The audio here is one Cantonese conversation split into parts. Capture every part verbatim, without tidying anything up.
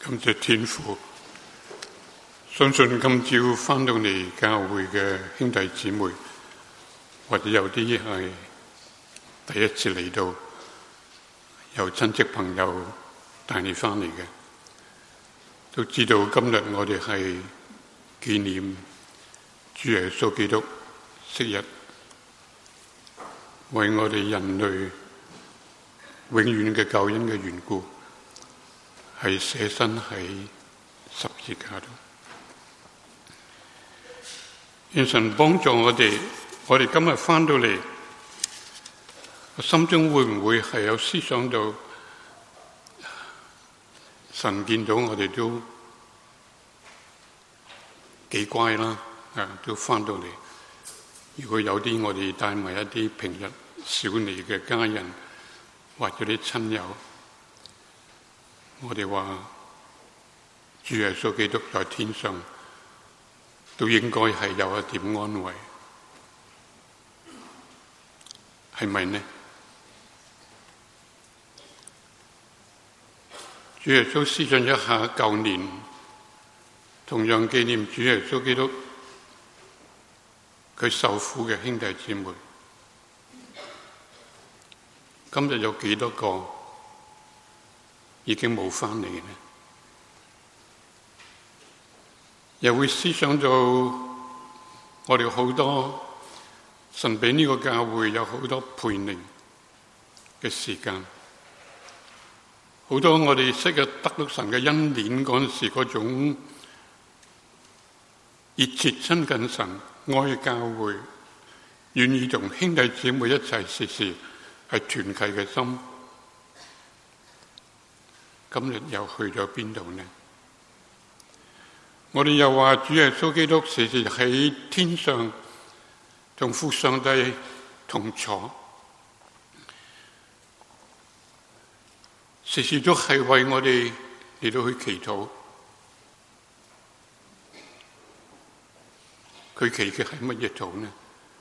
感謝天父，相信今朝返到嚟教會嘅兄弟姊妹，或者有啲係第一次嚟到，有親戚朋友帶你返嚟嘅，都知道今日我哋係紀念主耶穌基督昔日為我哋人類永遠嘅救恩嘅緣故，係捨身喺十字架度。願神幫助我哋，我哋今日返到嚟，心中會唔會係有思想到神見到我哋都幾乖啦，啊，都返到嚟。如果有啲我哋帶埋一啲平日少嚟嘅家人或者啲親友，我哋話主耶穌基督在天上，都應該係有一點安慰，係咪呢？主耶穌思想一下舊年同樣紀念主耶穌基督佢受苦嘅兄弟姊妹，今日有幾多個已經冇返嚟呢？又會思想到我哋好多神俾呢個教會有好多培靈嘅時間，好多我哋昔日得到神嘅恩典嗰陣時，嗰種熱切親近神、愛教會、願意同兄弟姊妹一齊時時係團契嘅心，今日又去咗邊度呢？我哋又話主耶穌基督時時喺天上同父上帝同坐，時時都係為我哋嚟到去祈禱。佢祈嘅係乜嘢禱呢？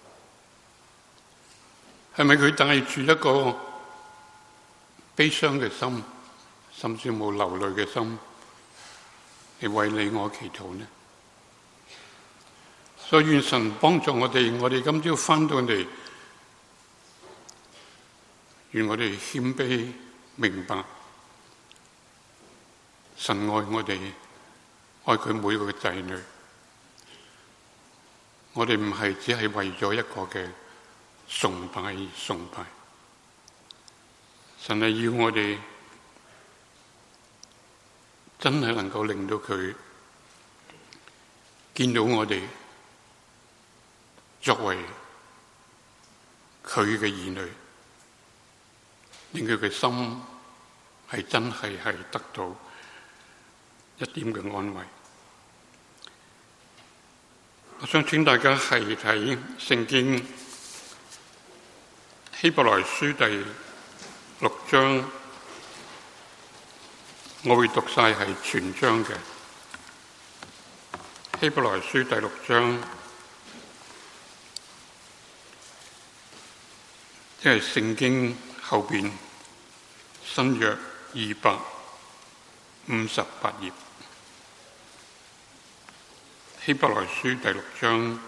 係咪佢帶住一個悲傷嘅心，甚至冇流淚嘅心嚟為你我祈禱呢？所以願神幫助我哋，我哋今朝返到嚟，願我哋謙卑明白神愛我哋，愛佢每個仔女。我哋唔係只係為咗一個嘅崇拜而崇拜，神係要我哋真係能夠令到佢見到我哋作為佢嘅兒女，令佢嘅心係真係係得到一點嘅安慰。我想請大家係睇聖經希伯來書第六章，我會讀晒係全章嘅。希伯來書第六章，即係聖經後邊新約二百五十八頁。希伯來書第六章，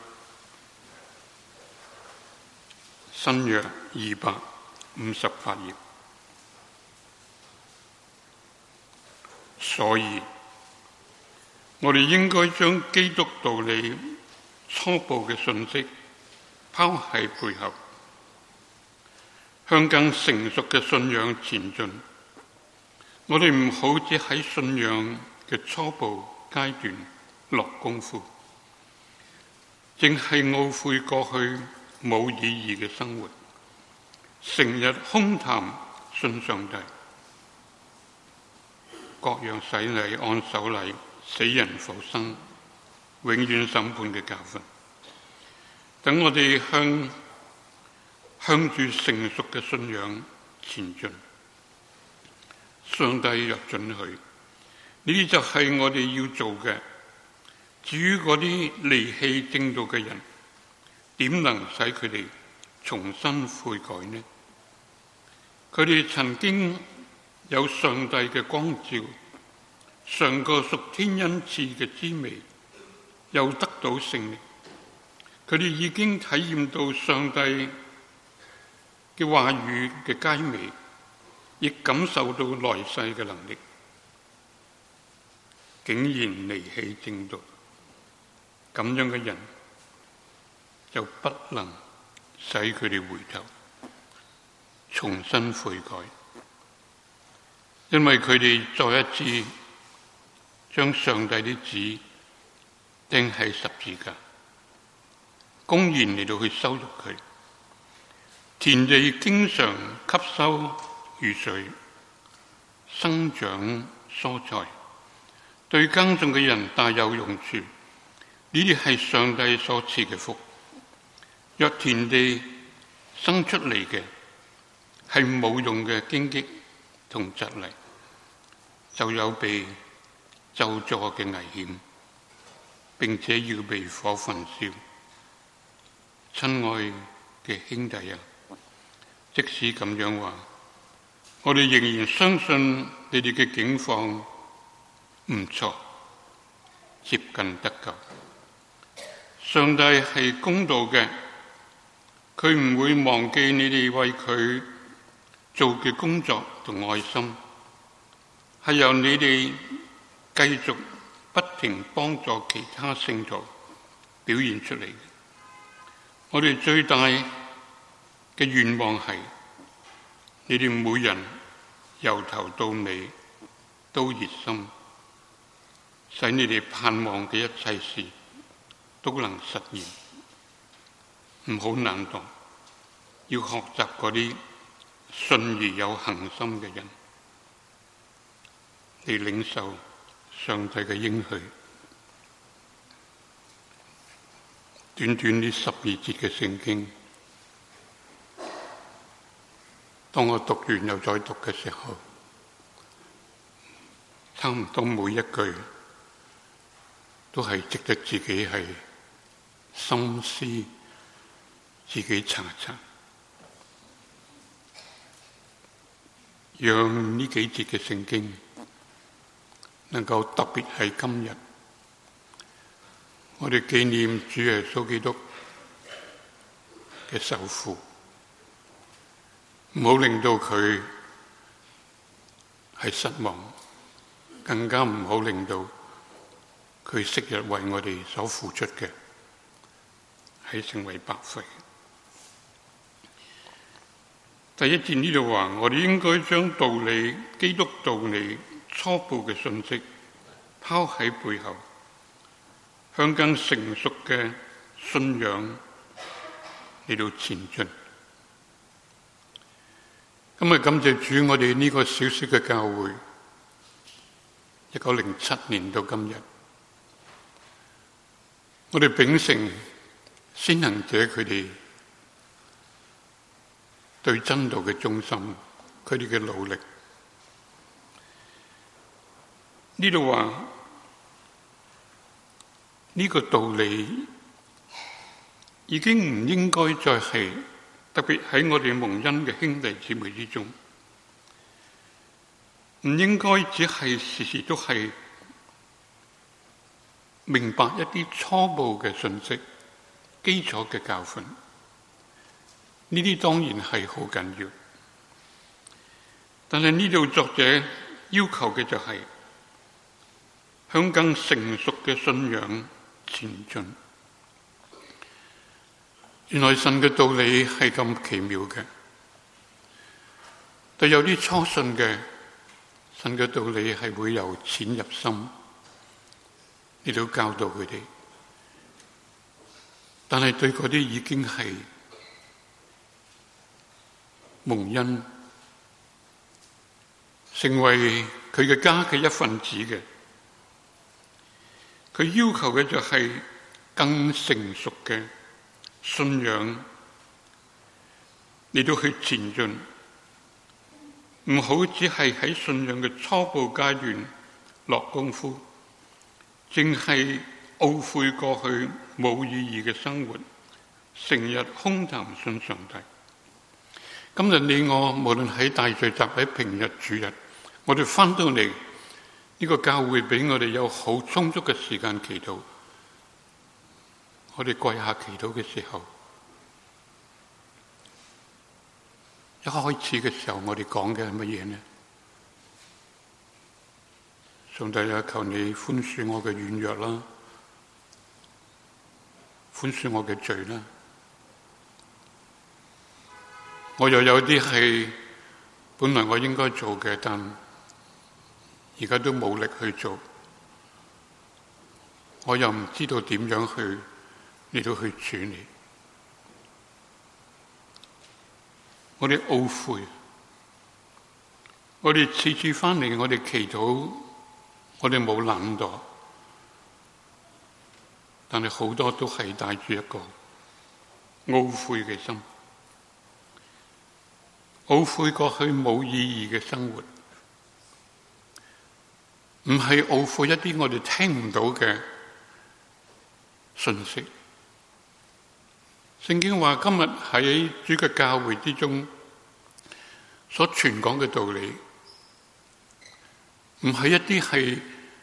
新約二百五十八頁。所以，我哋應該將基督道理初步嘅信息拋喺背後，向更成熟嘅信仰前進。我哋唔好只喺信仰嘅初步階段落功夫，淨係懊悔過去冇意義嘅生活，成日空談信上帝，各樣洗禮、按手禮、死人復生、永遠審判嘅教訓，等我哋向向住成熟嘅信仰前進。上帝若准許，呢啲就係我哋要做嘅。至於嗰啲離棄正道嘅人，點能使佢哋重新悔改呢？佢哋曾經有上帝嘅光照， 嘗過屬天恩賜嘅滋味，又得到聖靈。佢哋已經體驗到上帝嘅話語嘅佳美，亦感受到來世嘅能力，竟然離棄正道，咁樣嘅人就不能使佢哋回頭，重新悔改，因為佢哋再一次將上帝的子釘喺十字架，公然嚟到去羞辱佢。田地經常吸收雨水，生長蔬菜，對耕種嘅人大有用處。呢啲係上帝所賜嘅福。若田地生出嚟嘅係冇用嘅荊棘同蒺藜，就有被咒詛嘅危險，並且要被火焚燒。親愛嘅兄弟啊，即使咁樣話，我哋仍然相信你哋嘅境況唔錯，接近得救。上帝係公道嘅，佢唔會忘記你哋為佢做嘅工作同愛心，係由你哋繼續不停幫助其他聖徒表現出嚟嘅。我哋最大嘅願望係，你哋每人由頭到尾都熱心，使你哋盼望嘅一切事都能實現。唔好懶惰，要學習嗰啲信而有恆心嘅人，嚟領受上帝嘅應許。短短呢十二節嘅聖經，當我讀完又再讀嘅時候，差唔多每一句都係值得自己係深思，自己查查，讓呢幾節嘅聖經能夠特別喺今日，我哋紀念主耶穌基督嘅受苦，唔好令到佢係失望，更加唔好令到佢昔日為我哋所付出嘅係成為白費。第一節呢度話，我哋應該將道理、基督道理初步嘅信息拋喺背後，向更成熟嘅信仰嚟到前進。今日感謝主，我哋呢個小小嘅教會，一九零七年到今日，我哋秉承先行者佢哋對真道嘅忠心，佢哋嘅努力。呢度話呢個道理已經唔應該再係，特別喺我哋蒙恩嘅兄弟姊妹之中，唔應該只係時時都係明白一啲初步嘅信息、基礎嘅教訓。呢啲當然係好緊要，但係呢度作者要求嘅就係向更成熟嘅信仰前進。原來神嘅道理係咁奇妙嘅，對有啲初信嘅，神嘅道理係會由淺入深，嚟到教導佢哋。但係對嗰啲已經係蒙恩，成為佢嘅家嘅一份子嘅，佢要求嘅就係更成熟嘅信仰嚟到去前進，唔好只係喺信仰嘅初步階段落功夫，淨係懊悔過去冇意義嘅生活，成日空談信上帝。今日你我無論喺大聚集喺平日主日，我哋翻到嚟呢個教會俾我哋有好充足嘅時間祈禱。我哋跪下祈禱嘅時候，一開始嘅時候，我哋講嘅係乜嘢呢？上帝啊，求你寬恕我嘅軟弱啦，寬恕我嘅罪啦。我又有啲係本來我應該做嘅，但而家都冇力去做。我又唔知道點樣去嚟到去處理。我哋懊悔，我哋次次翻嚟，我哋祈禱，我哋冇懶惰，但係好多都係帶住一個懊悔嘅心，懊悔過去冇意義嘅生活，唔係懊悔一啲我哋聽唔到嘅信息。聖經話今日喺主嘅教會之中所傳講嘅道理，唔係一啲係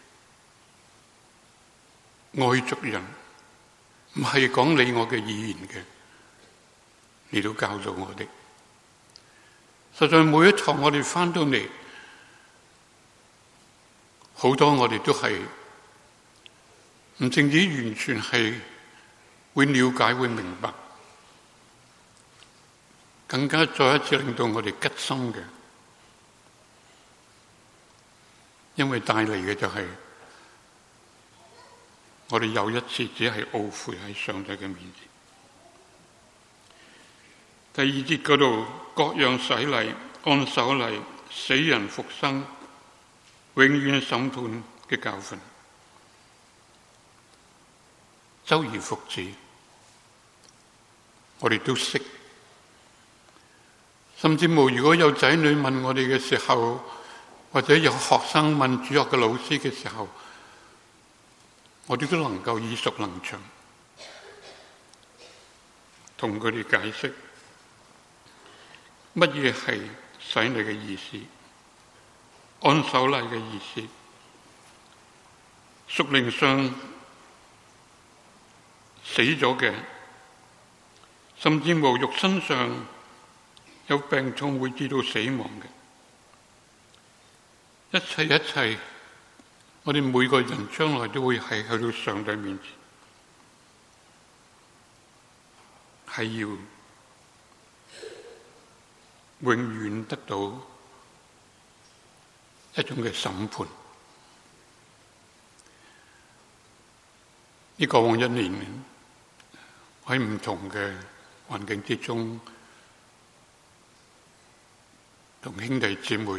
外族人，唔係講你我嘅語言嘅嚟到教導我哋。實在每一堂我哋翻到嚟，好多我哋都係唔淨止完全係會了解會明白，更加再一次令到我哋吉心嘅，因為帶嚟嘅就係我哋又一次只係懊悔喺上帝嘅面前。第二節嗰度，各樣洗禮、按手禮、死人復生、永遠審判嘅教訓，周而復始，我哋都識。甚至乎如果有仔女問我哋嘅時候，或者有學生問主學嘅老師嘅時候，我哋都能夠耳熟能詳，同佢哋解釋乜嘢係洗禮嘅意思，按手禮嘅意思，屬靈上死咗嘅，甚至乎肉身上有病痛會致到死亡嘅，一切一切，我哋每個人將來都會係去到上帝面前，係要永遠得到一種嘅審判。呢過往一年喺唔同嘅環境之中，同兄弟姊妹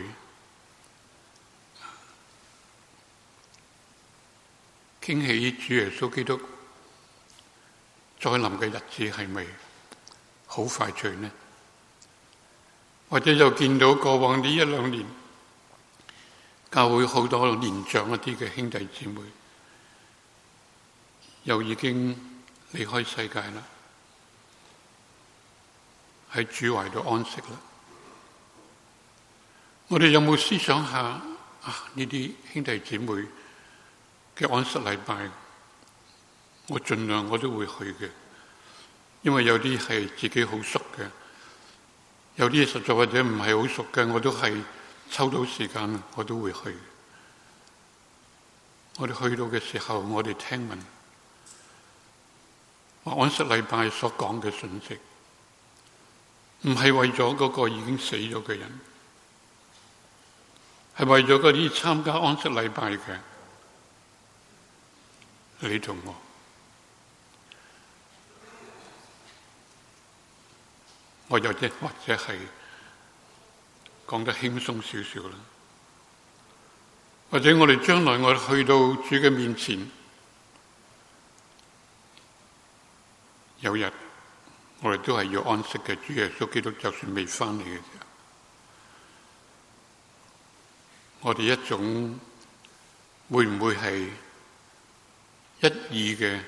傾起主耶穌基督再臨嘅日子係咪好快脆呢？或者又見到過往呢一兩年教會好多年長一啲嘅兄弟姊妹又已經離開世界啦，喺主懷度安息啦。我哋有冇思想下啊？呢啲兄弟姊妹嘅安息禮拜，我盡量我都會去嘅，因為有啲係自己好熟嘅，有啲實在或者唔係好熟嘅，我都係抽到時間我都會去。我哋去到嘅時候，我哋聽聞話安息禮拜所講嘅信息，唔係為咗嗰個已經死咗嘅人，係為咗嗰啲參加安息禮拜嘅你同我。我有啲或者係講得輕鬆少少啦，或者我哋將來我哋去到主嘅面前，有日我哋都係要安息嘅。主耶穌基督就算未翻嚟嘅時候，我哋一種會唔會係一意嘅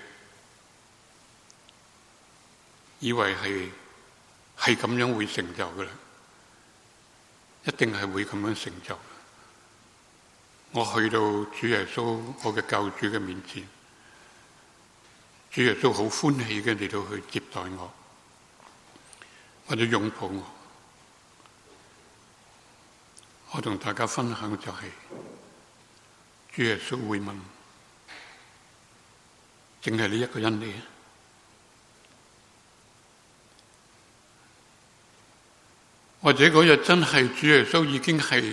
以為係係咁樣會成就嘅啦？一定係會咁樣成就。 我去到主耶穌我嘅救主嘅面前，主耶穌好歡喜嘅嚟到去接待我，或者擁抱我。我同大家分享就係、是，主耶穌會問：淨係你一個人嚟啊？或者嗰日真係主耶穌已經係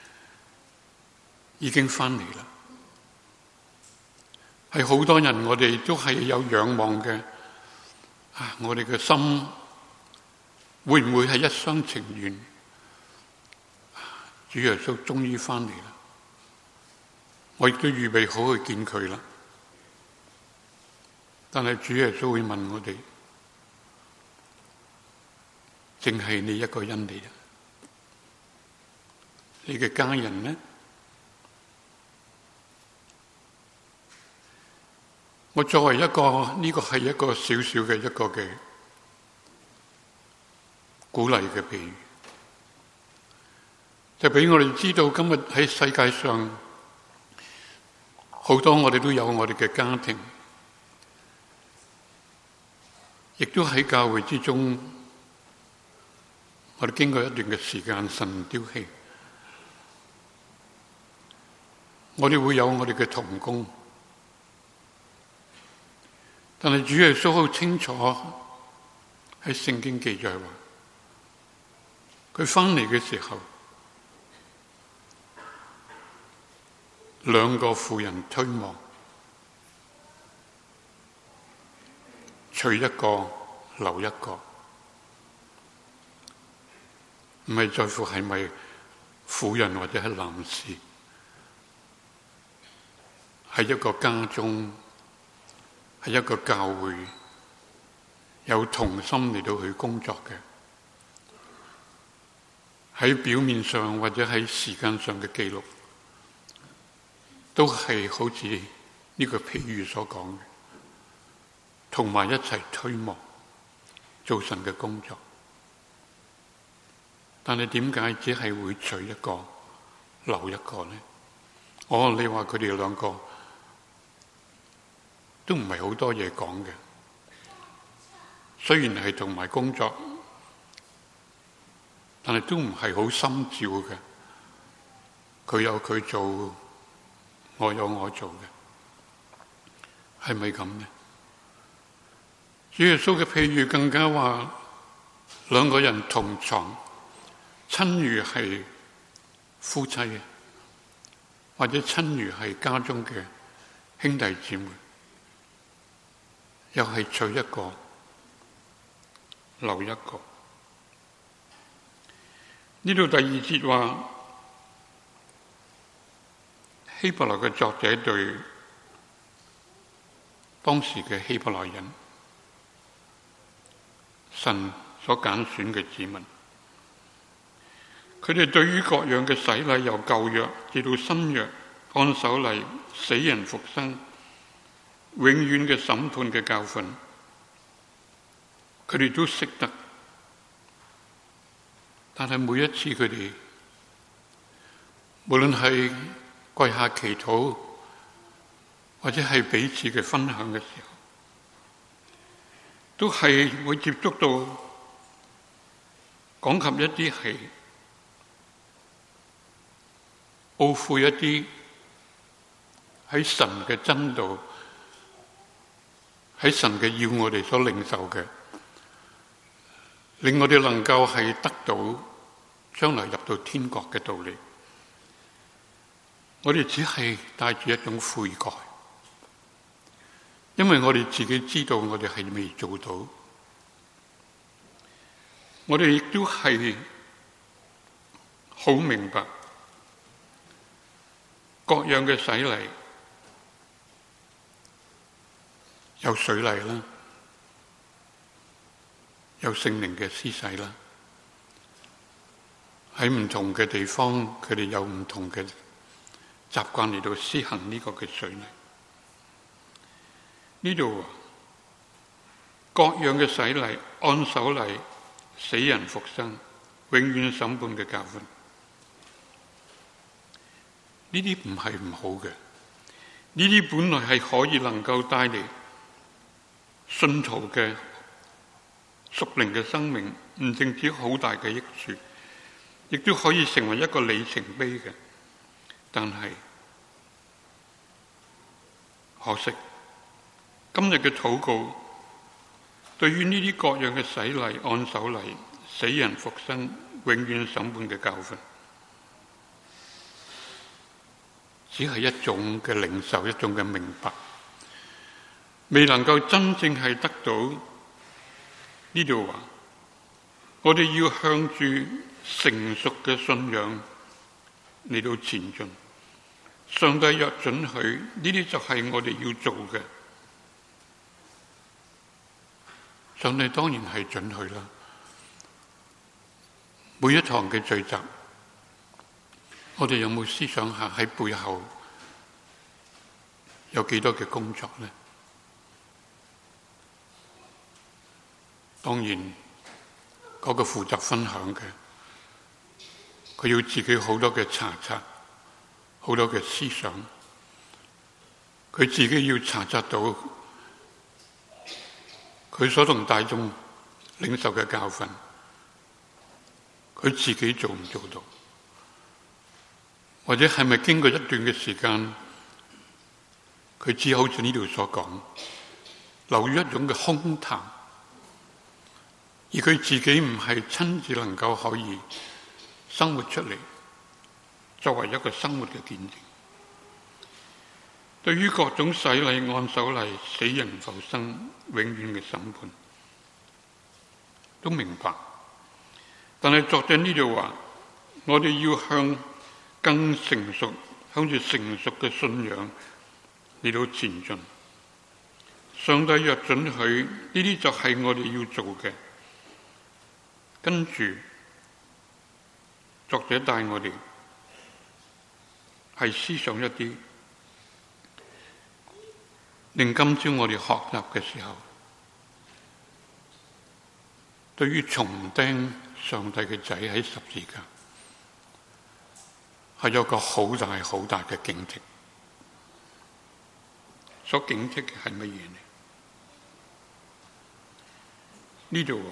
已經翻嚟啦？係好多人，我哋都係有仰望嘅。啊，我哋嘅心會唔會係一廂情願？主耶穌終於翻嚟啦，我亦都預備好去見佢啦。但係主耶穌會問我哋：淨係你一個人嚟啊？你嘅家人呢？我作為一個呢個係一個小小嘅一個嘅鼓勵嘅比喻，就俾我哋知道今日喺世界上好多我哋都有我哋嘅家庭，亦都喺教會之中，我哋經過一段嘅時間神丟棄，我哋會有我哋嘅同工。但係主耶穌好清楚喺聖經記載話，佢翻嚟嘅時候，兩個婦人推磨，取一個留一個，唔係在乎係咪婦人或者係男士，喺一個家中，係一個教會有同心嚟到去工作嘅，喺表面上或者喺時間上嘅記錄，都係好似呢個譬喻所講嘅，同埋一齊推磨做神嘅工作。但係點解只係會取一個留一個呢？哦，你話佢哋兩個都唔係好多嘢講嘅，雖然係同埋工作，但係都唔係好心照嘅。佢有佢做，我有我做嘅，係咪咁呢？主耶穌嘅譬喻更加話，兩個人同床，親如係夫妻嘅，或者親如係家中嘅兄弟姊妹。又係取一個留一個。呢度第二節話，希伯來嘅作者對當時嘅希伯來人，神所揀選嘅子民，佢哋對於各樣嘅洗禮，由舊約至到新約，按手禮、死人復生、永遠嘅審判嘅教訓，佢哋都識得。但係每一次佢哋，無論係跪下祈禱，或者係彼此嘅分享嘅時候，都係會接觸到講及一啲係懊悔一啲喺神嘅真道，喺神嘅要我哋所領受嘅，令我哋能夠係得到將來入到天國嘅道理。我哋只係帶住一種悔改，因為我哋自己知道我哋係未做到，我哋亦都係好明白各樣嘅洗禮，有水禮啦，有聖靈嘅施洗啦，喺唔同嘅地方，佢哋有唔同嘅習慣嚟到施行呢個嘅水禮。呢度各樣嘅洗禮、按手禮、死人復生、永遠審判嘅教訓， 呢啲唔係唔好嘅，呢啲本來係可以能夠帶嚟信徒嘅屬靈嘅生命，唔淨止好大嘅益處，亦都可以成為一個里程碑嘅。但係可惜，今日嘅禱告對於呢啲各樣嘅洗禮、按手禮、死人復生、永遠審判嘅教訓，只係一種嘅領受，一種嘅明白，未能夠真正係得到。呢度話，我哋要向住成熟嘅信仰嚟到前進。上帝若准許，呢啲就係我哋要做嘅。上帝當然係准許啦。每一堂嘅聚集，我哋有冇思想下喺背後有幾多嘅工作呢？當然，嗰個負責分享嘅，佢要自己好多嘅查察，好多嘅思想，佢自己要查察到佢所同大眾領受嘅教訓，佢自己做唔做到？或者係咪經過一段嘅時間，佢只好似呢度所講，流於一種嘅空談？而佢自己唔係親自能夠可以生活出嚟，作為一個生活嘅見證。對於各種洗禮、按手禮、死人復生、永遠嘅審判，都明白。但係作者呢度話，我哋要向更成熟、向住成熟嘅信仰嚟到前進。上帝若准許，呢啲就係我哋要做嘅。跟住，作者帶我哋係思想一啲，令今朝我哋學習嘅時候，對於重釘上帝嘅仔喺十字架，係有個好大好大嘅警惕。所警惕嘅係乜嘢呢？呢度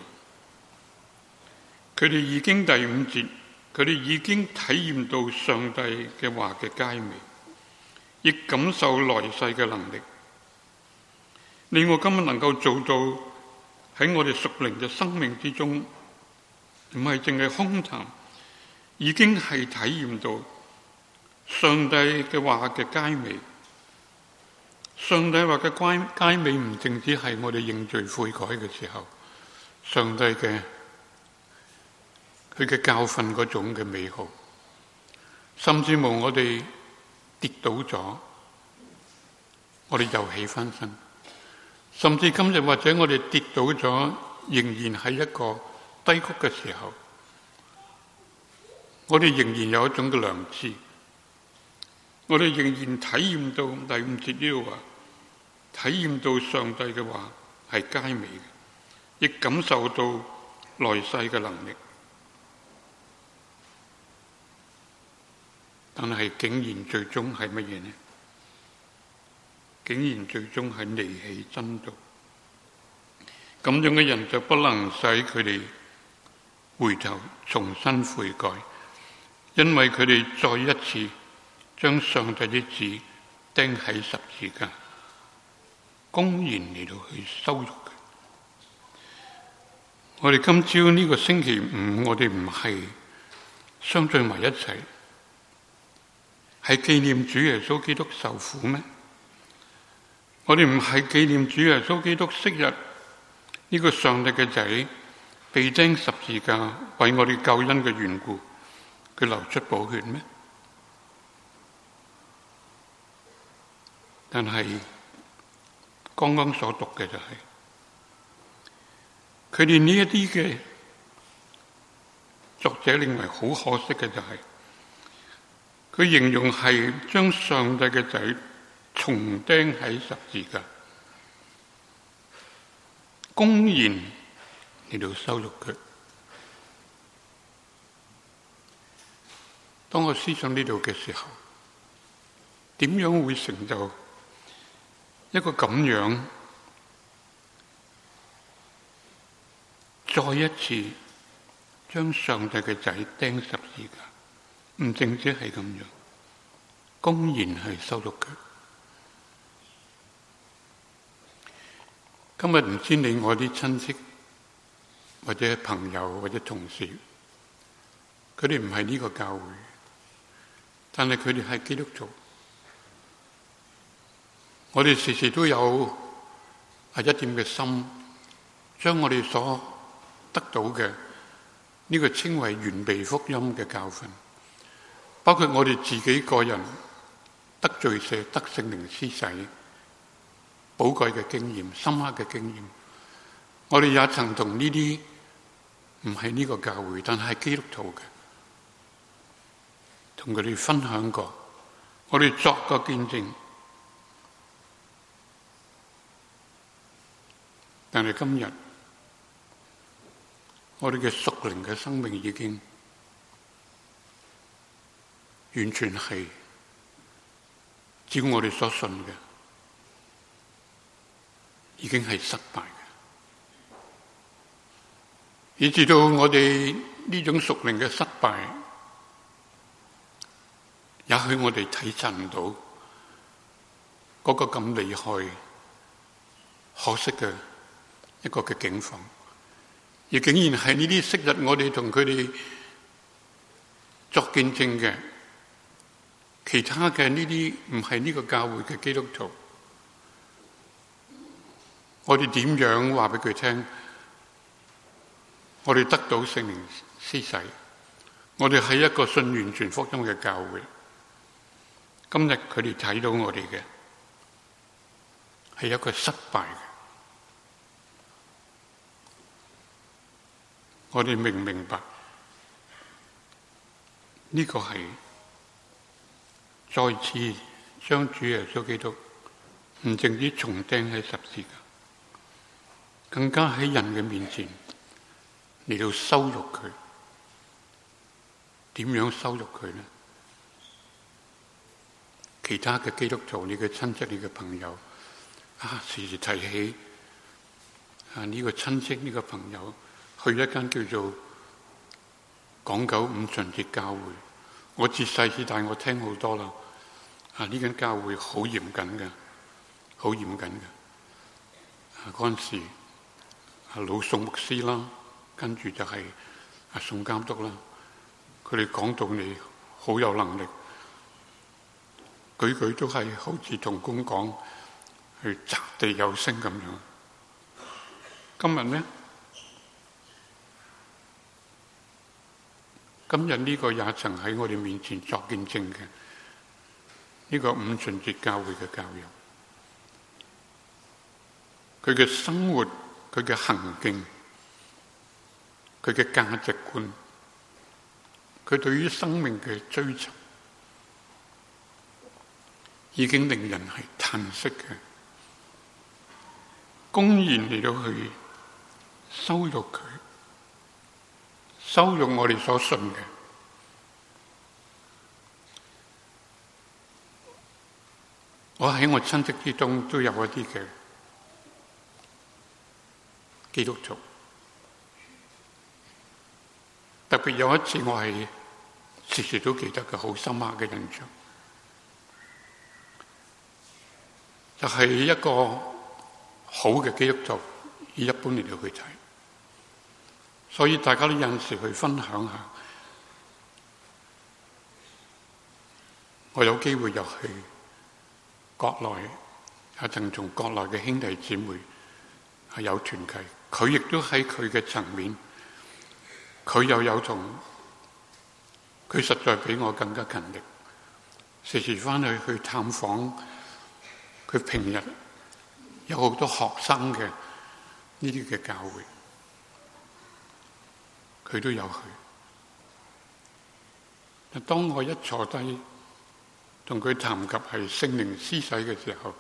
佢哋已經第五節，佢哋已經體驗到上帝嘅話嘅佳美，亦感受來世嘅能力。令我今日能夠做到喺我哋屬靈嘅生命之中，唔係淨係空談，已經係體驗到上帝嘅話嘅佳美。上帝話嘅佳佳美唔淨止係我哋認罪悔改嘅時候，上帝嘅佢嘅教訓嗰種嘅美好，甚至無我哋跌倒咗，我哋又起翻身，甚至今日或者我哋跌倒咗，仍然喺一個低谷嘅時候，我哋仍然有一種嘅良知，我哋仍然體驗到第五節呢度話，體驗到上帝嘅話係佳美嘅，亦感受到來世嘅能力。但係竟然最終係乜嘢呢？竟然最終係離棄真道。咁樣嘅人就不能使佢哋回頭重新悔改，因為佢哋再一次將上帝的子釘喺十字架，公然嚟到去羞辱佢。我哋今朝呢個星期五，我哋唔係相聚埋一齊，係紀念主耶穌基督受苦咩？我哋唔係紀念主耶穌基督昔日呢個上帝嘅仔被釘十字架，為我哋救恩嘅緣故，佢流出寶血咩？但係剛剛所讀嘅就係佢哋呢一啲嘅作者認為好可惜嘅就係、是。佢形容係將上帝嘅仔重釘喺十字架，公然嚟到羞辱佢。當我思想呢度嘅時候， 點樣會成就一個咁樣再一次將上帝嘅仔釘十字架？唔淨止係咁樣，公然係羞辱佢。今日唔知你我啲親戚或者朋友或者同事，佢哋唔係呢個教會，但係佢哋係基督徒。我哋時時都有係一點嘅心，將我哋所得到嘅呢個稱為完備福音嘅教訓，包括我哋自己個人得罪赦、得聖靈施洗寶貴嘅經驗、深刻嘅經驗，我哋也曾同呢啲唔係呢個教會但係基督徒嘅，同佢哋分享過，我哋作個見證。但係今日我哋嘅屬靈嘅生命已經完全係照我哋所信嘅，已經係失敗嘅，以至到我哋呢種屬靈嘅失敗，也許我哋體察唔到嗰個咁厲害、可惜嘅一個嘅境況，而竟然係呢啲昔日我哋同佢哋作見證嘅其他嘅呢啲唔係呢個教會嘅基督徒，我哋點樣話俾佢聽？我哋得到聖靈施洗，我哋係一個信完全福音嘅教會。今日佢哋睇到我哋嘅係一個失敗嘅。我哋明唔明白？呢個係再次將主耶穌基督唔淨止重釘喺十字架，更加喺人嘅面前嚟到羞辱佢。點樣羞辱佢呢？其他嘅基督徒、你嘅親戚、你嘅朋友啊，時時提起啊呢個親戚、呢個朋友去一間叫做港九五旬節教會，我自細至大我聽好多啦。啊呢間教會好嚴謹嘅，好嚴謹嘅。啊嗰陣時啊老宋牧師啦，跟住就係啊宋監督啦，佢哋講道理好有能力，句句都係好似同工講，去擲地有聲咁樣。今日呢？今日呢個也曾喺我哋面前作見證嘅呢個五旬節教會嘅教友，佢嘅生活、佢嘅行徑、佢嘅價值觀、佢對於生命嘅追尋，已經令人係嘆息嘅，公然嚟到去羞辱佢。羞辱我哋所信嘅，我喺我親戚之中都有一啲嘅基督徒，特別有一次我係時時都記得嘅好深刻嘅印象，就係一個好嘅基督徒，以一般嚟到去睇。所以大家都有陣時去分享下，我有機會又去國內，也曾從國內嘅兄弟姊妹係有團契，佢亦都喺佢嘅層面，佢又有同，佢實在比我更加勤力，時時翻去去探訪，佢平日有好多學生嘅呢啲嘅教會。佢都有去。當我一坐低同佢談及係聖靈施洗嘅時候，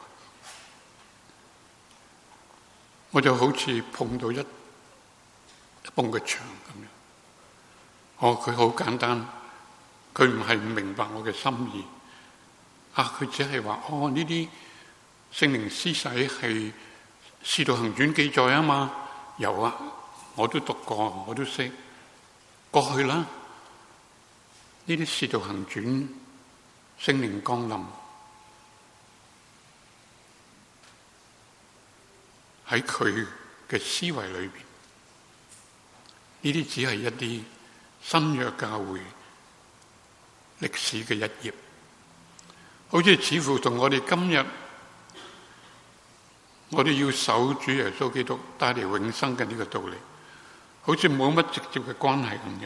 我就好似碰到一一埲嘅牆咁樣。哦，佢好簡單，佢唔係唔明白我嘅心意， 啊，佢只係話哦，呢啲聖靈施洗係《使徒行傳》記載啊嘛，有啊，我都讀過，我都識。過去啦，呢啲《使徒行傳》聖靈降臨喺佢嘅思維裏邊，呢啲只係一啲新約教會歷史嘅一頁，好似似乎同我哋今日我哋要守主耶穌基督帶嚟永生嘅呢個道理，好似冇乜直接嘅關係咁樣。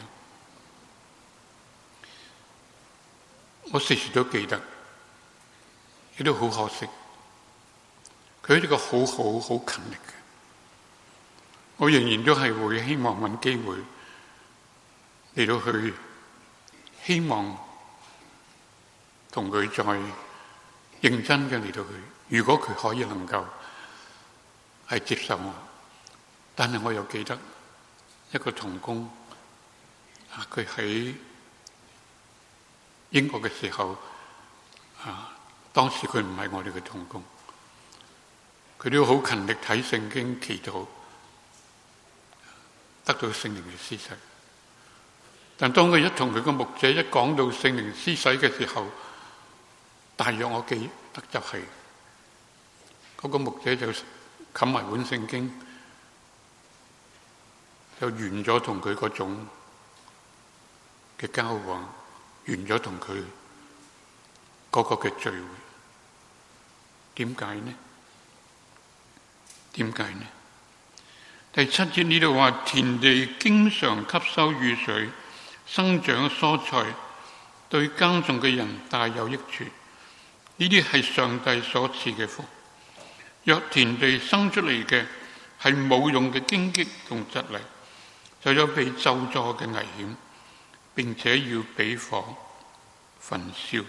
我時時都記得，亦都好可惜，佢係一個好好好勤力嘅，我仍然都係會希望揾機會嚟到去，希望同佢再認真嘅嚟到去。如果佢可以能夠係接受我，但係我又記得一個同工啊，佢喺英國嘅時候啊，當時佢唔係我哋嘅同工，佢都好勤力睇聖經祈禱，得到聖靈嘅施洗。但當佢一同佢個牧者一講到聖靈施洗嘅時候，大約我記得就係、是、嗰、那個牧者就冚埋本聖經，就完咗同佢嗰種嘅交往，完咗同佢嗰個嘅聚會。點解呢？點解呢？第七節呢度話，田地經常吸收雨水，生長蔬菜，對耕種嘅人大有益處。呢啲係上帝所賜嘅福。若田地生出嚟嘅係冇用嘅荊棘同蒺藜，就有被咒詛嘅危險，並且要俾火焚燒。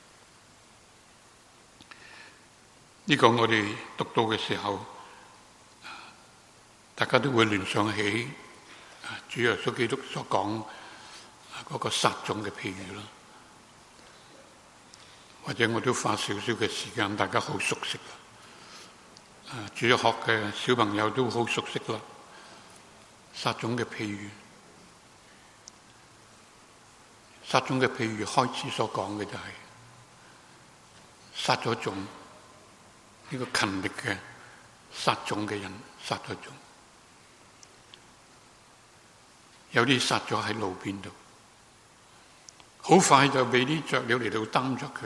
呢、這個我哋讀到嘅時候，大家都會聯想起主耶穌基督所講嗰個撒種嘅譬喻啦。或者我都花少少嘅時間，大家好熟悉啦。主日學嘅小朋友都好熟悉啦。撒種嘅譬喻，撒種嘅譬喻開始所講嘅就係撒咗種，呢個勤力嘅撒種嘅人撒咗種，有啲撒咗喺路邊度，好快就俾啲雀鳥嚟到擔咗佢。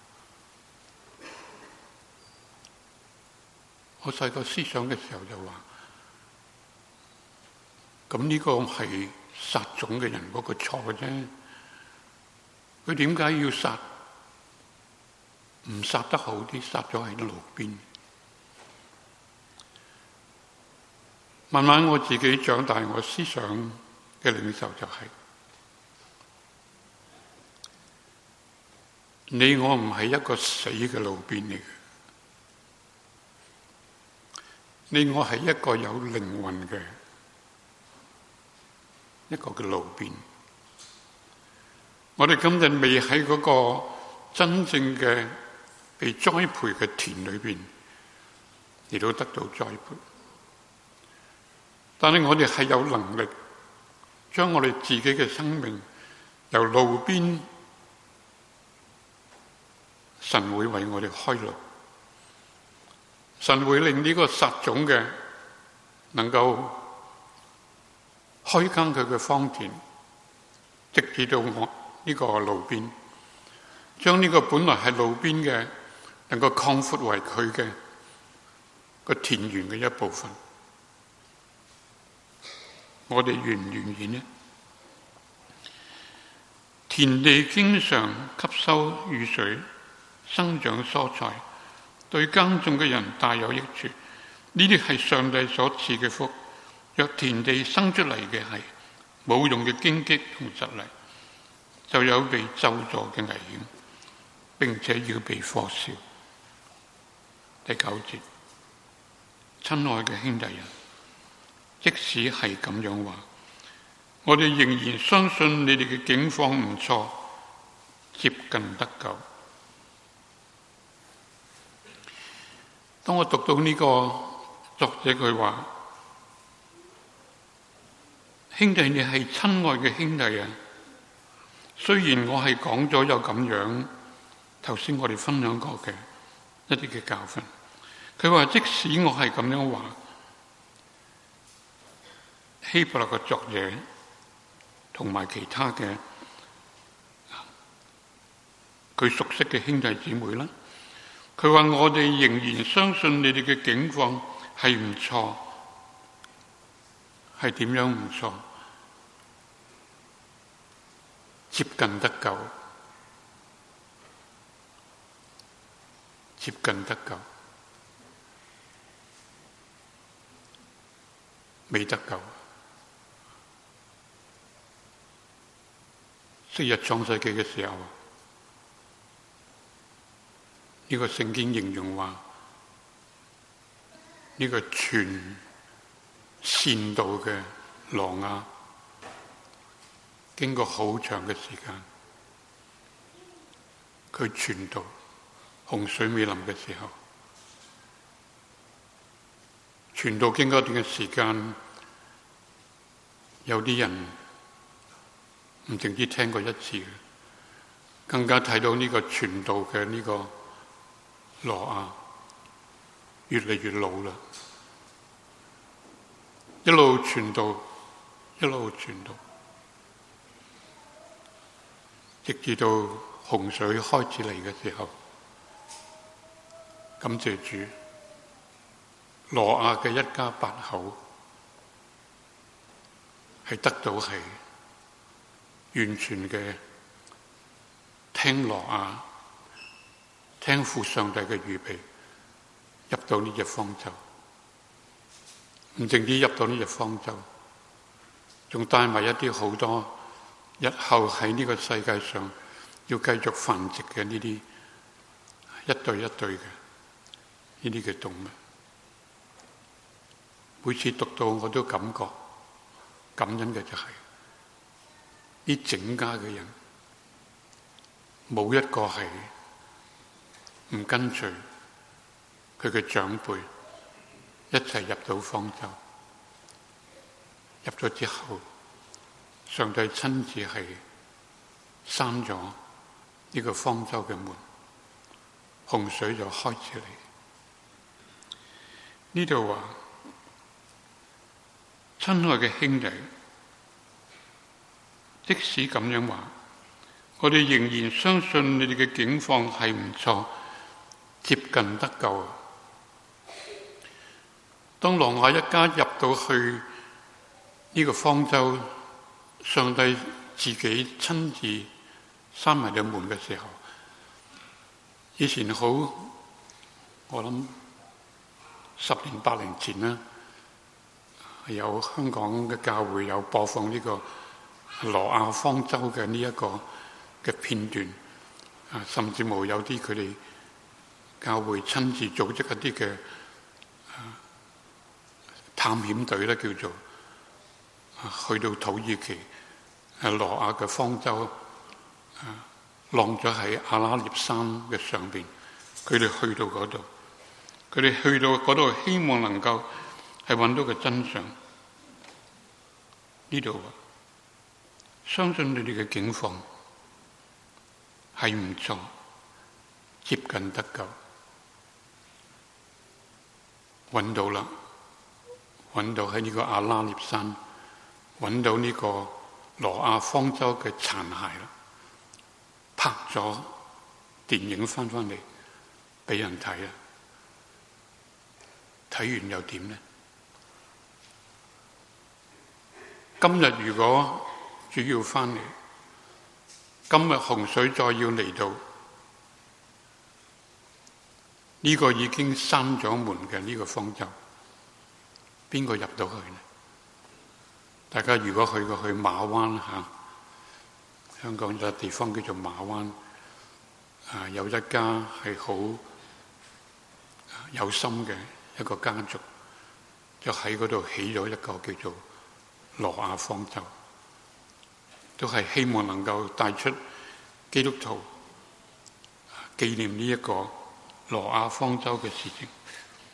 我細個思想嘅時候就話，咁呢個係撒種嘅人嗰個錯啫。佢點解要撒？唔撒得好啲，撒咗喺路邊。慢慢我自己長大，我思想嘅領袖就係、是，你我唔係一個死嘅路邊嚟嘅。你我係一個有靈魂嘅一個嘅路邊，我哋今日未喺嗰個真正嘅被栽培嘅田裏邊，亦都得到栽培。但係我哋係有能力將我哋自己嘅生命由路邊，神會為我哋開路。神會令呢個撒種嘅能夠開耕佢嘅荒田，直至到我呢個路邊，將呢個本來係路邊嘅能夠擴闊為佢嘅個田園嘅一部分。我哋願唔願意呢？田地經常吸收雨水，生長蔬菜，對耕種嘅人大有益處。呢啲係上帝所賜嘅福。若田地生出嚟嘅係冇用嘅荊棘同蒺藜，就有被咒詛嘅危險，並且要被火燒。第九節，親愛嘅兄弟人，即使係咁樣話，我哋仍然相信你哋嘅境況唔錯，接近得救。 當我讀到呢個作者佢話，兄弟你係親愛嘅兄弟啊，雖然我係講咗有咁樣，頭先我哋分享過嘅一啲嘅教訓，佢話即使我係咁樣話，希伯來嘅作者同埋其他嘅佢熟悉嘅兄弟姊妹啦，佢話我哋仍然相信你哋嘅境況係唔錯，係點樣唔錯？接近得救，接近得救，未得救。昔日創世記嘅時候，呢個聖經形容話，呢個全善道嘅挪亞，經過好長嘅時間，佢傳道，洪水未臨嘅時候，傳道經過一段嘅時間，有啲人唔淨止聽過一次，更加睇到呢個傳道嘅呢個挪亞越嚟越老啦，一路傳道，一路傳道，直至到洪水開始嚟嘅時候，感謝主，挪亞嘅一家八口係得到係完全嘅聽挪亞，聽父上帝嘅預備，入到呢隻方舟，唔淨止入到呢隻方舟，仲帶埋一啲好多日後喺呢個世界上要繼續繁殖嘅呢啲一對一對嘅呢啲嘅動物。每次讀到我都感覺感恩嘅就係、是、呢整家嘅人冇一個係唔跟隨佢嘅長輩一齊入到方舟。入咗之後，上帝親自係閂咗呢個方舟嘅門，洪水就開始嚟。呢度話，親愛嘅兄弟，即使咁樣話，我哋仍然相信你哋嘅境況係唔錯，接近得救。當挪亞一家入到去呢個方舟，上帝自己親自閂埋咗門嘅時候，以前好，我諗十年八年前啦，有香港嘅教會有播放呢個挪亞方舟嘅呢一個嘅片段，啊，甚至冇有啲佢哋教會親自組織一啲嘅探險隊咧，叫做去到土耳其，挪亞嘅方舟晾咗喺阿拉涅山嘅上邊，佢哋去到嗰度，佢哋去到嗰度，希望能夠係揾到個真相。呢度相信你哋嘅境況係唔錯，接近得救，揾到啦，揾到喺呢個阿拉涅山，揾到呢個挪亞方舟嘅殘骸啦，拍咗電影翻返嚟俾人睇啊！睇完又點呢？今日如果主要翻嚟，今日洪水再要嚟到，呢個已經閂咗門嘅呢個方舟，邊個入到去呢？大家如果去過去馬灣吓，香港有個地方叫做馬灣，啊，有一家係好有心嘅一個家族，就喺嗰度起咗一個叫做挪亞方舟，都係希望能夠帶出基督徒紀念呢一個挪亞方舟嘅事情。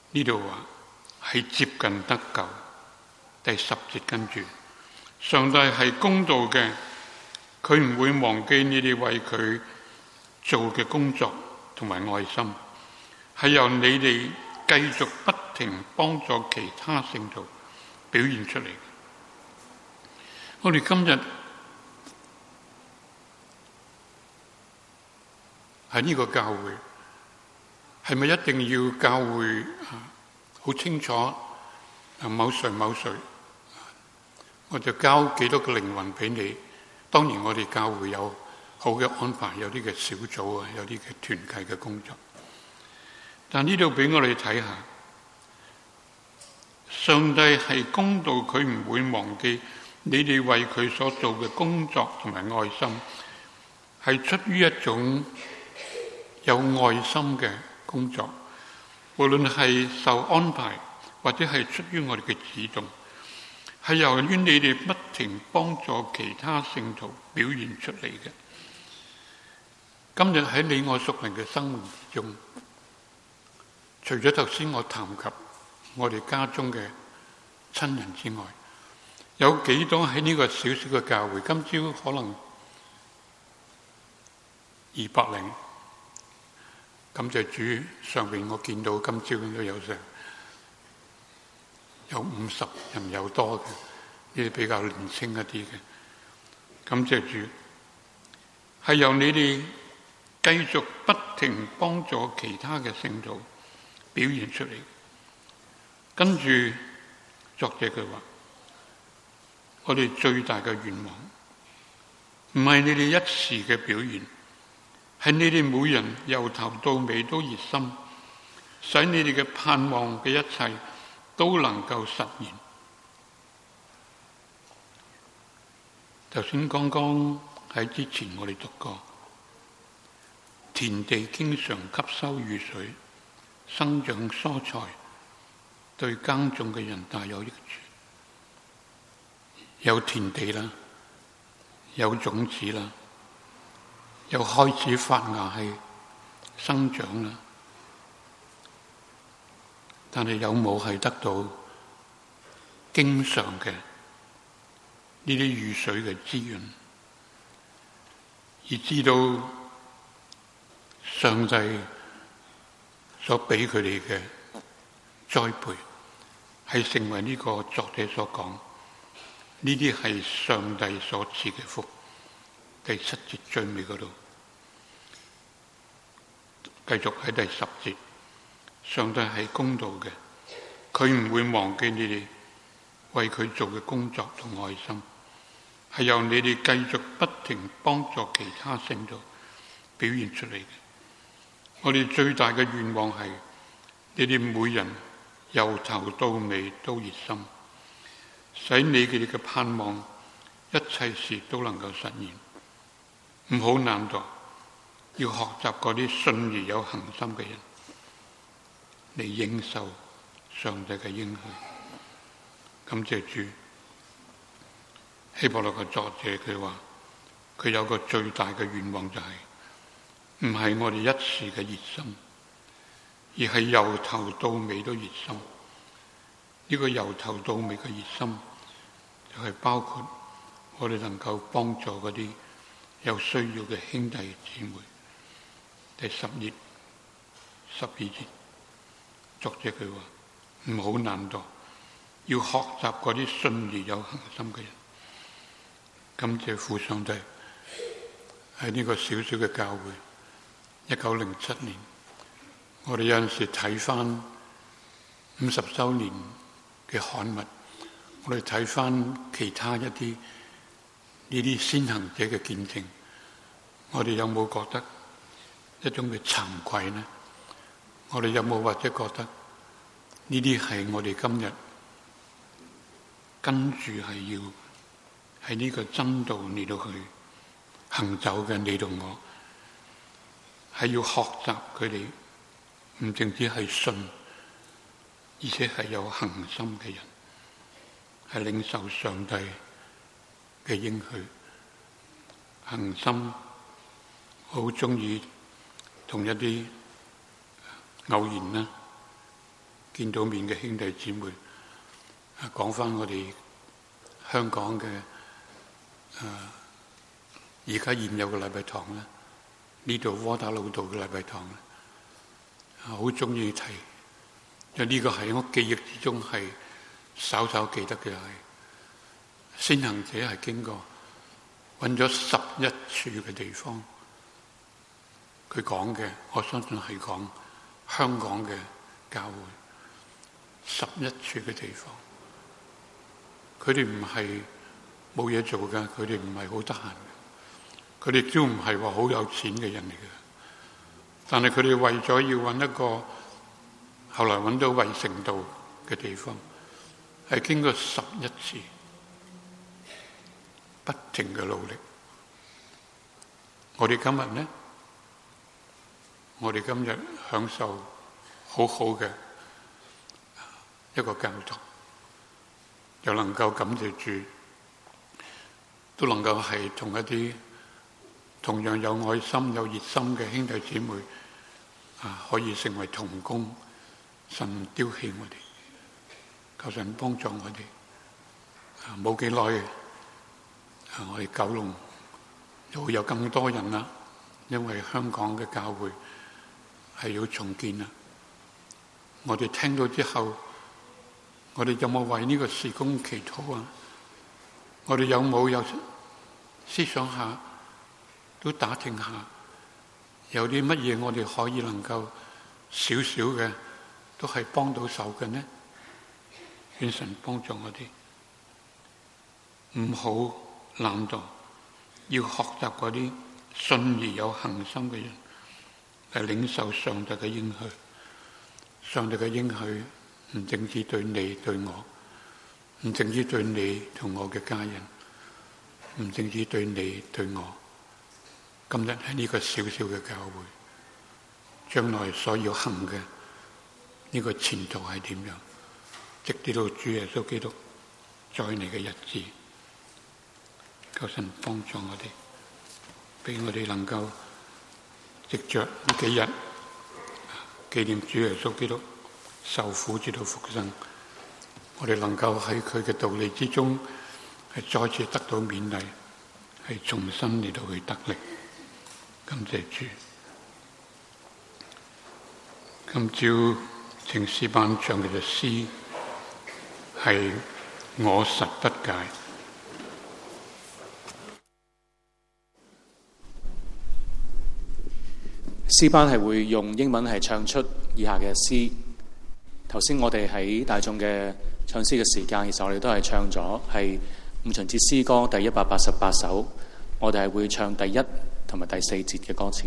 呢度話係接近得救。第十節跟住，上帝係公道嘅，佢唔會忘記你哋為佢做嘅工作同埋愛心，係由你哋繼續不停幫助其他聖徒表現出嚟。我哋今日喺呢個教會，係咪一定要教會好清楚某誰某誰，我就交幾多個靈魂俾你？當然我哋教會有好嘅安排，有啲嘅小組啊，有啲嘅團契嘅工作。但呢度俾我哋睇下，上帝係公道，佢唔會忘記你哋為佢所做嘅工作同埋愛心，係出於一種有愛心嘅工作，無論係受安排或者係出於我哋嘅主動，係由於你哋不停幫助其他聖徒表現出嚟嘅。今日喺你我屬靈嘅生活之中，除咗頭先我談及我哋家中嘅親人之外，有幾多喺呢個小小嘅教會？今朝可能二百零，感謝主，上面我見到今朝都有成有五十人有多嘅，呢啲比較年輕一啲嘅。感謝主，係由你哋繼續不停幫助其他嘅聖徒表現出嚟。跟住作者佢話，我哋最大嘅願望唔係你哋一時嘅表現，係你哋每人由頭到尾都熱心，使你哋嘅盼望嘅一切都能夠實現。頭先剛剛喺之前我哋讀過，田地經常吸收雨水，生長蔬菜，對耕種嘅人大有益處。有田地啦，有種子啦，又開始發芽係生長啦，但係有冇係得到經常嘅呢啲雨水嘅滋潤，而知道上帝所俾佢哋嘅栽培係成為呢個作者所講，呢啲係上帝所賜嘅福。第七節最尾嗰度，繼續喺第十節，上帝係公道嘅，佢唔會忘記你哋為佢做嘅工作同愛心，係由你哋繼續不停幫助其他聖徒表現出嚟嘅。我哋最大嘅願望係你哋每人由頭到尾都熱心，使你哋嘅盼望一切事都能夠實現。唔好懶惰，要學習嗰啲信而有恒心嘅人嚟應受上帝嘅應許。感謝主。希伯來嘅作者佢話，佢有個最大嘅願望就係唔係我哋一時嘅熱心，而係由頭到尾都熱心。呢個由頭到尾嘅熱心就係包括我哋能夠幫助嗰啲有需要嘅兄弟姊妹。第十頁、十二節，作者佢話唔好懶惰，要學習嗰啲信而有恒心嘅人。感謝父上帝，喺呢個小小嘅教會，一九零七年，我哋有陣時睇翻五十周年嘅刊物，我哋睇翻其他一啲呢啲先行者嘅見證，我哋有冇覺得一種嘅慚愧呢？我哋有冇或者覺得呢啲係我哋今日跟住係要喺呢個真道嚟到去行走嘅你同我，係要學習佢哋唔淨止係信，而且係有恒心嘅人，係領受上帝嘅應許。恒心好鍾意同一啲偶然啦見到面嘅兄弟姊妹，講翻我哋香港嘅誒而家現有嘅禮拜堂咧，呢度窩打老道嘅禮拜堂咧，好中意提，因為呢個喺我記憶之中係稍稍記得嘅係，先行者係經過揾咗十一處嘅地方，佢講嘅，我相信係講香港嘅教會，十一處嘅地方，佢哋唔係冇嘢做㗎，佢哋唔係好得閒嘅，佢哋都唔係話好有錢嘅人嚟嘅，但係佢哋為咗要揾一個後來揾到衛城道嘅地方，係經過十一次不停嘅努力。我哋今日呢，我哋今日享受好好嘅一個教堂，又能夠感謝主，都能夠係同一啲同樣有愛心、有熱心嘅兄弟姊妹啊，可以成為同工。神唔丟棄我哋，求神幫助我哋。啊，冇幾耐，啊，我哋九龍又會有更多人啦，因為香港嘅教會係要重建啦。我哋聽到之後，我哋有冇為呢個事工祈禱啊？我哋有冇有思想下，都打聽下，有啲乜嘢我哋可以能夠少少嘅，都係幫到手嘅呢？願神幫助我哋，唔好懶惰，要學習嗰啲信而有恒心嘅人，嚟領受上帝嘅應許。上帝嘅應許唔淨止對你對我，唔淨止對你同我嘅家人，唔淨止對你對我。今日喺呢個小小嘅教會，將來所要行嘅呢個前途係點樣？直至到主耶穌基督再嚟嘅日子，求神幫助我哋，俾我哋能夠藉着呢幾日紀念主耶穌基督受苦直到復生，我哋能夠喺佢嘅道理之中係再次得到勉勵，係重新嚟到去得力。感謝主。今朝請詩班唱嘅詩係我實不解。 詩班係會用英文係唱出以下嘅詩。頭先我哋喺大眾嘅唱詩嘅時間，其實我哋都係唱咗係五旬節詩歌第一百八十八首，我哋係會唱第一同埋第四節嘅歌詞。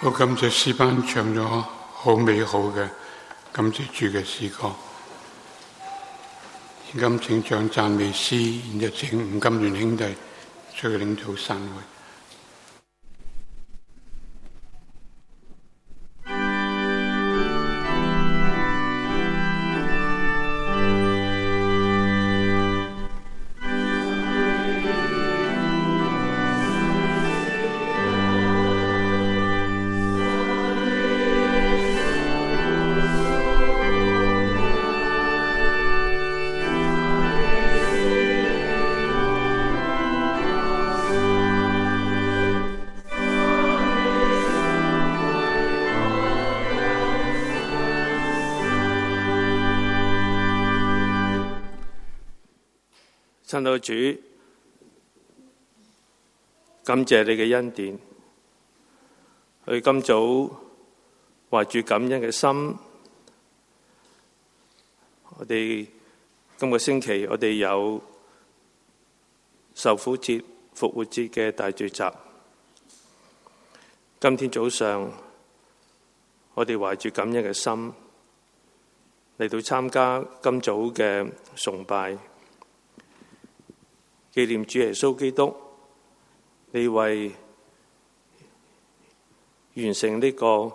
好感謝詩班唱咗好美好嘅感謝主嘅詩歌。現今請唱讚美詩，然後請吳金聯兄弟出去領導散會。 親愛主，感謝你嘅恩典。佢今早懷住感恩嘅心，我哋今個星期我哋有受苦節、復活節嘅大聚集。今天早上，我哋懷住感恩嘅心嚟到參加今早嘅崇拜。紀念主耶穌基督，你為完成呢個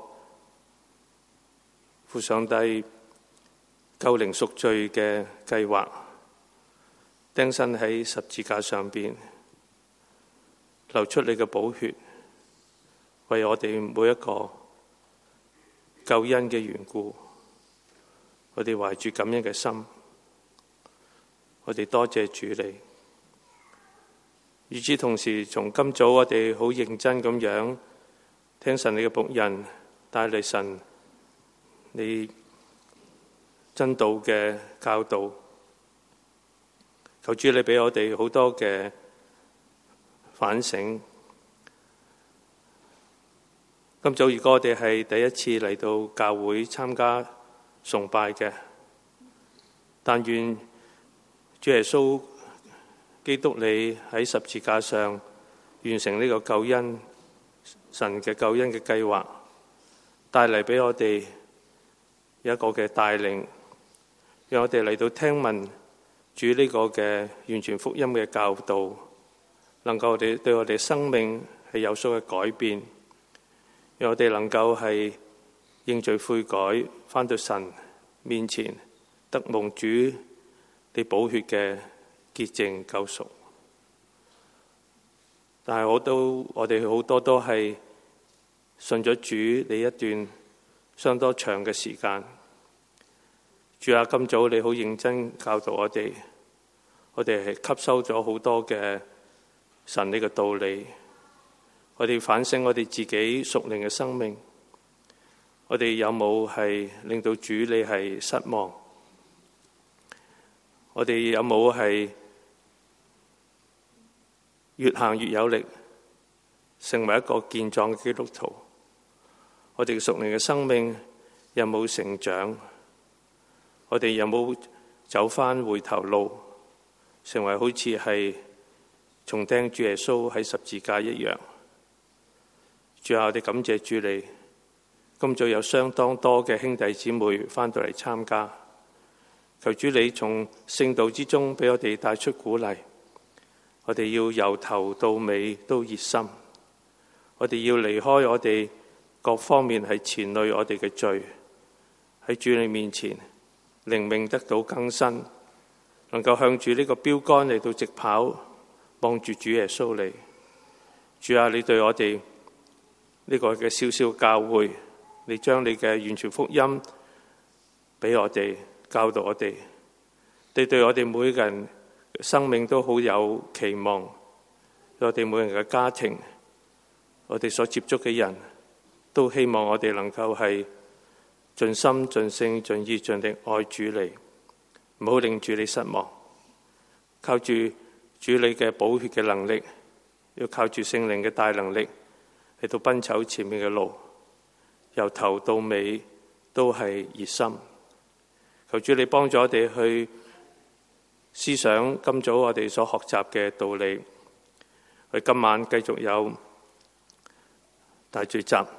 父上帝救靈贖罪嘅計劃，釘身喺十字架上邊，流出你嘅寶血，為我哋每一個救恩嘅緣故，我哋懷住感恩嘅心，我哋多謝主你。與此同時，從今早我哋好認真咁樣聽神你嘅僕人帶嚟神你真道嘅教導，求主你俾我哋好多嘅反省。今早如果我哋係第一次嚟到教會參加崇拜嘅，但願主耶穌基督你喺十字架上完成呢個救恩，神嘅救恩嘅計劃，帶嚟俾我哋一個嘅帶領，讓我哋嚟到聽聞主呢個嘅完全福音嘅教導，能夠我哋對我哋生命係有所嘅改變，讓我哋能夠係認罪悔改，返到神面前，得蒙主你寶血嘅潔淨救贖。但係我都我哋好多都係信咗主你一段相當長嘅時間。主啊，今早你好認真教導我哋，我哋係吸收咗好多嘅神呢個道理，我哋反省我哋自己屬靈嘅生命，我哋有冇係令到主你係失望？我哋有冇係越行越有力，成為一個健壯嘅基督徒？我哋屬靈嘅生命有冇成長？我哋有冇走返回頭路，成為好似係重釘主耶穌喺十字架一樣？最後我哋感謝主你，今早有相當多嘅兄弟姊妹返到嚟參加。求主你從聖道之中俾我哋帶出鼓勵，我哋要由頭到尾都熱心，我哋要離開我哋各方面係纏累我哋嘅罪，喺主你面前靈命得到更新，能夠向住呢個標杆嚟到直跑，望住主耶穌你。主啊，你對我哋呢個嘅小小教會，你將你嘅完全福音俾我哋，教導我哋，你對我哋每個人生命都好有期望，我哋每個人嘅家庭，我哋所接觸嘅人都希望我哋能夠係盡心盡性盡意盡力愛主你，唔好令主你失望。靠住主你嘅寶血嘅能力，要靠住聖靈嘅大能力嚟到奔走前面嘅路，由頭到尾都係熱心。求主你幫助我哋去思想今早我哋所學習嘅道理。我哋今晚繼續有大聚集，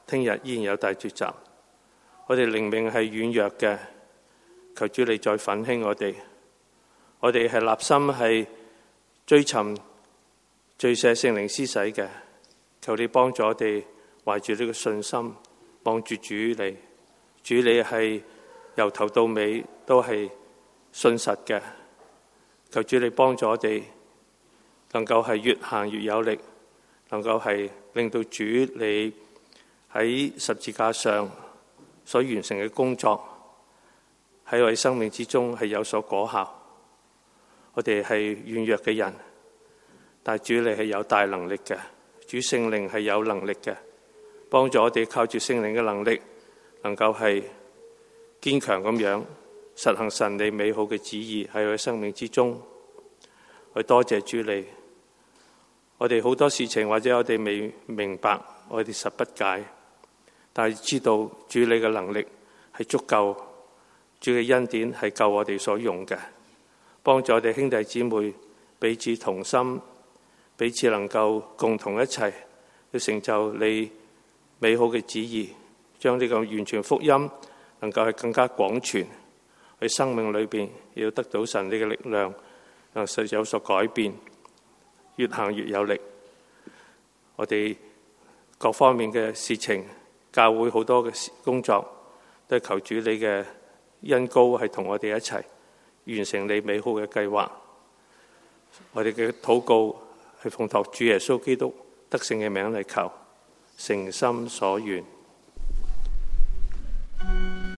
聽日依然有大聚集。我哋靈命係軟弱嘅，求主你再奮興我哋。我哋係立心係追尋最赦聖靈施洗嘅，求你幫助我哋懷住呢個信心，望住主你。主你係由頭到尾都係信實嘅，求主你幫助我哋，能夠係越行越有力，能夠係令到主你喺十字架上所完成嘅工作喺我哋生命之中係有所果效。我哋係軟弱嘅人，但係主你係有大能力嘅，主聖靈係有能力嘅，幫助我哋靠住聖靈嘅能力，能夠係堅強咁樣實行神你美好嘅旨意喺我哋生命之中。我多謝主你，我哋好多事情或者我哋未明白，我哋實不解，但係知道主你嘅能力係足夠，主嘅恩典係夠我哋所用嘅，幫助我哋兄弟姊妹彼此同心，彼此能夠共同一齊去成就你美好嘅旨意，將呢個完全福音能夠係更加廣傳，喺生命裏邊要得到神你嘅力量，讓世有所改變，越行越有力。我哋各方面嘅事情，教會好多嘅工作，都係求主你嘅恩膏係同我哋一齊完成你美好嘅計劃。我哋嘅禱告係奉託主耶穌基督得勝嘅名嚟求，誠心所願。